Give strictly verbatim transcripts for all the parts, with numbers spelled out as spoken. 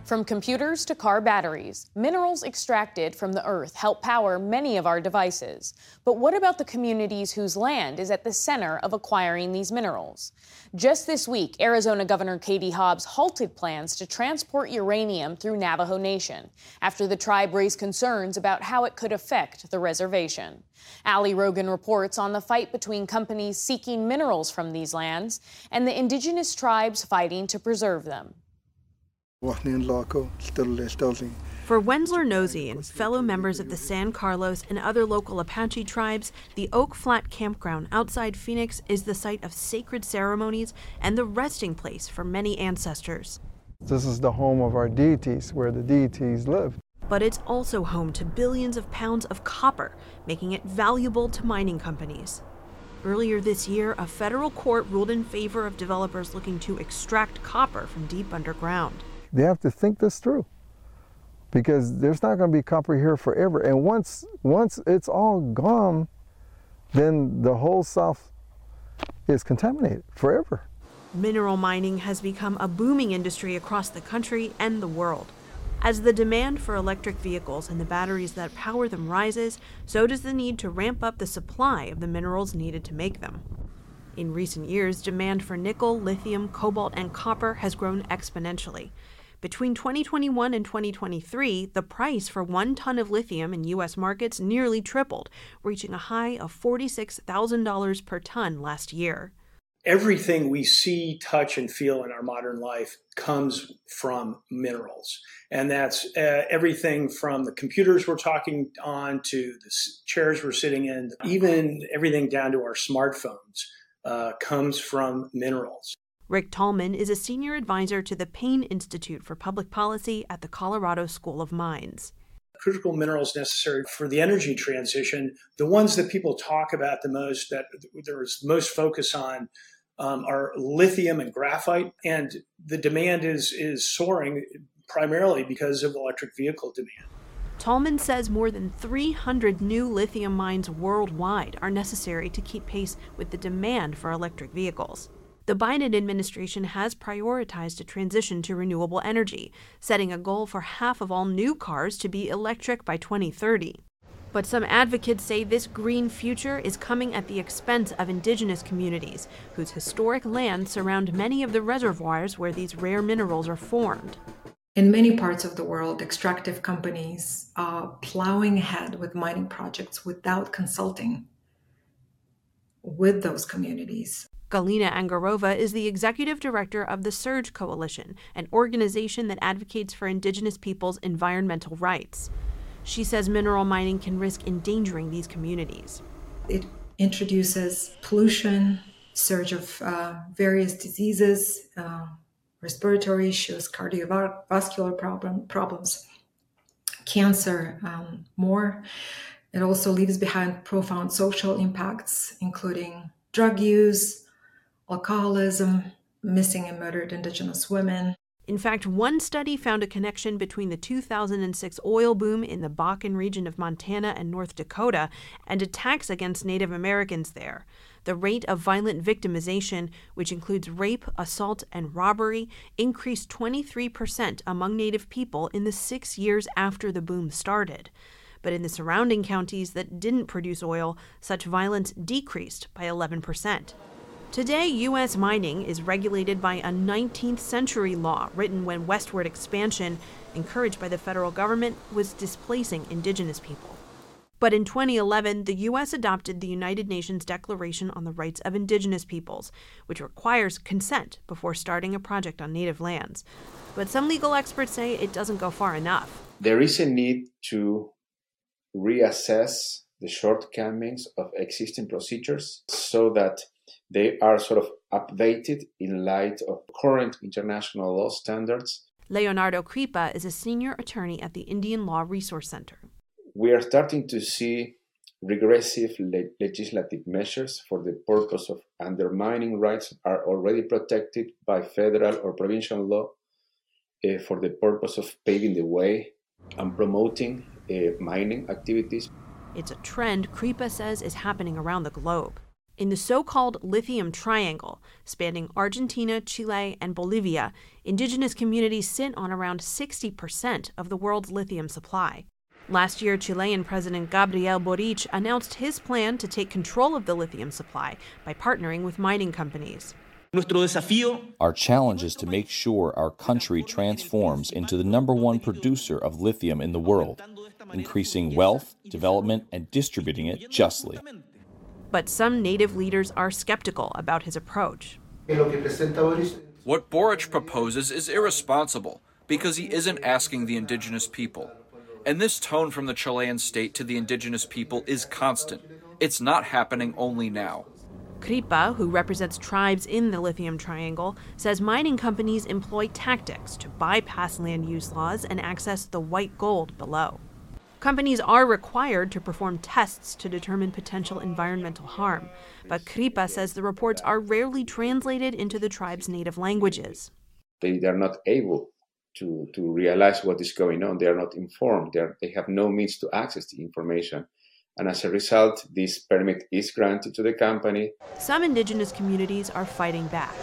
From computers to car batteries, minerals extracted from the earth help power many of our devices. But what about the communities whose land is at the center of acquiring these minerals? Just this week, Arizona Governor Katie Hobbs halted plans to transport uranium through Navajo Nation after the tribe raised concerns about how it could affect the reservation. Ali Rogan reports on the fight between companies seeking minerals from these lands and the indigenous tribes fighting to preserve them. For Wensler Nosey and fellow members of the San Carlos and other local Apache tribes, the Oak Flat Campground outside Phoenix is the site of sacred ceremonies and the resting place for many ancestors. This is the home of our deities, where the deities live. But it's also home to billions of pounds of copper, making it valuable to mining companies. Earlier this year, a federal court ruled in favor of developers looking to extract copper from deep underground. They have to think this through, because there's not going to be copper here forever. And once once it's all gone, then the whole South is contaminated forever. Mineral mining has become a booming industry across the country and the world. As the demand for electric vehicles and the batteries that power them rises, so does the need to ramp up the supply of the minerals needed to make them. In recent years, demand for nickel, lithium, cobalt, and copper has grown exponentially. Between twenty twenty-one and twenty twenty-three, the price for one ton of lithium in U S markets nearly tripled, reaching a high of forty-six thousand dollars per ton last year. Everything we see, touch, and feel in our modern life comes from minerals. And that's uh, everything from the computers we're talking on to the chairs we're sitting in, even everything down to our smartphones uh, comes from minerals. Rick Tallman is a senior advisor to the Payne Institute for Public Policy at the Colorado School of Mines. Critical minerals necessary for the energy transition, the ones that people talk about the most, that there's most focus on, um, are lithium and graphite. And the demand is, is soaring primarily because of electric vehicle demand. Tallman says more than three hundred new lithium mines worldwide are necessary to keep pace with the demand for electric vehicles. The Biden administration has prioritized a transition to renewable energy, setting a goal for half of all new cars to be electric by twenty thirty. But some advocates say this green future is coming at the expense of indigenous communities, whose historic lands surround many of the reservoirs where these rare minerals are formed. In many parts of the world, extractive companies are plowing ahead with mining projects without consulting with those communities. Galina Angarova is the executive director of the Surge Coalition, an organization that advocates for indigenous peoples' environmental rights. She says mineral mining can risk endangering these communities. It introduces pollution, surge of uh, various diseases, uh, respiratory issues, cardiovascular problem, problems, cancer, um, more. It also leaves behind profound social impacts, including drug use, alcoholism, missing and murdered indigenous women. In fact, one study found a connection between the two thousand six oil boom in the Bakken region of Montana and North Dakota and attacks against Native Americans there. The rate of violent victimization, which includes rape, assault, and robbery, increased twenty-three percent among Native people in the six years after the boom started. But in the surrounding counties that didn't produce oil, such violence decreased by eleven percent. Today, U S mining is regulated by a nineteenth century law written when westward expansion, encouraged by the federal government, was displacing indigenous people. But in twenty eleven, the U S adopted the United Nations Declaration on the Rights of Indigenous Peoples, which requires consent before starting a project on native lands. But some legal experts say it doesn't go far enough. There is a need to reassess the shortcomings of existing procedures so that they are sort of updated in light of current international law standards. Leonardo Kripa is a senior attorney at the Indian Law Resource Center. We are starting to see regressive le- legislative measures for the purpose of undermining rights are already protected by federal or provincial law uh, for the purpose of paving the way and promoting uh, mining activities. It's a trend Kripa says is happening around the globe. In the so-called Lithium Triangle, spanning Argentina, Chile, and Bolivia, indigenous communities sit on around sixty percent of the world's lithium supply. Last year, Chilean President Gabriel Boric announced his plan to take control of the lithium supply by partnering with mining companies. Our challenge is to make sure our country transforms into the number one producer of lithium in the world, increasing wealth, development, and distributing it justly. But some native leaders are skeptical about his approach. What Boric proposes is irresponsible because he isn't asking the indigenous people. And this tone from the Chilean state to the indigenous people is constant. It's not happening only now. Kripa, who represents tribes in the Lithium Triangle, says mining companies employ tactics to bypass land use laws and access the white gold below. Companies are required to perform tests to determine potential environmental harm, but Kripa says the reports are rarely translated into the tribe's native languages. They are not able to, to realize what is going on. They are not informed. They, are, they have no means to access the information. And as a result, this permit is granted to the company. Some indigenous communities are fighting back.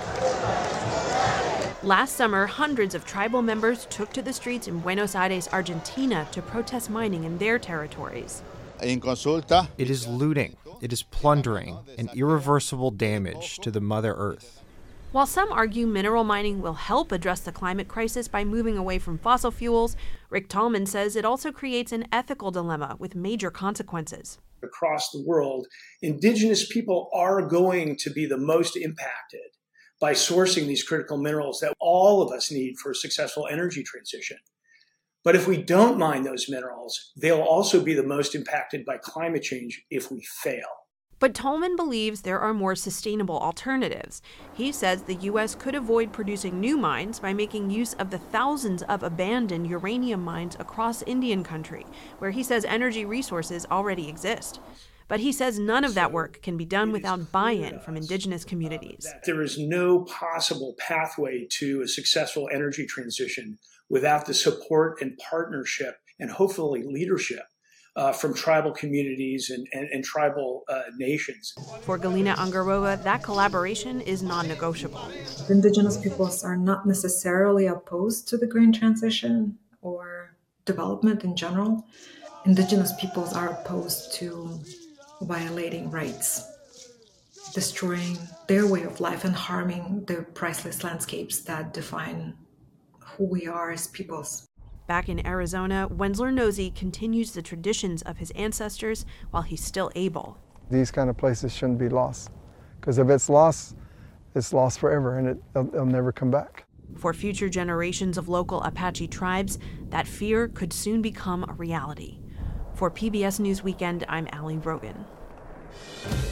Last summer, hundreds of tribal members took to the streets in Buenos Aires, Argentina, to protest mining in their territories. It is looting, it is plundering, and irreversible damage to the Mother Earth. While some argue mineral mining will help address the climate crisis by moving away from fossil fuels, Rick Tallman says it also creates an ethical dilemma with major consequences. Across the world, indigenous people are going to be the most impacted by sourcing these critical minerals that all of us need for a successful energy transition. But if we don't mine those minerals, they'll also be the most impacted by climate change if we fail. But Tallman believes there are more sustainable alternatives. He says the U S could avoid producing new mines by making use of the thousands of abandoned uranium mines across Indian country, where he says energy resources already exist. But he says none of that work can be done without buy-in from indigenous communities. There is no possible pathway to a successful energy transition without the support and partnership and hopefully leadership Uh, from tribal communities and, and, and tribal uh, nations. For Galina Angarova, that collaboration is non-negotiable. Indigenous peoples are not necessarily opposed to the green transition or development in general. Indigenous peoples are opposed to violating rights, destroying their way of life and harming the priceless landscapes that define who we are as peoples. Back in Arizona, Wensler Nosey continues the traditions of his ancestors while he's still able. These kind of places shouldn't be lost, because if it's lost, it's lost forever and it, it'll, it'll never come back. For future generations of local Apache tribes, that fear could soon become a reality. For P B S News Weekend, I'm Allie Rogan.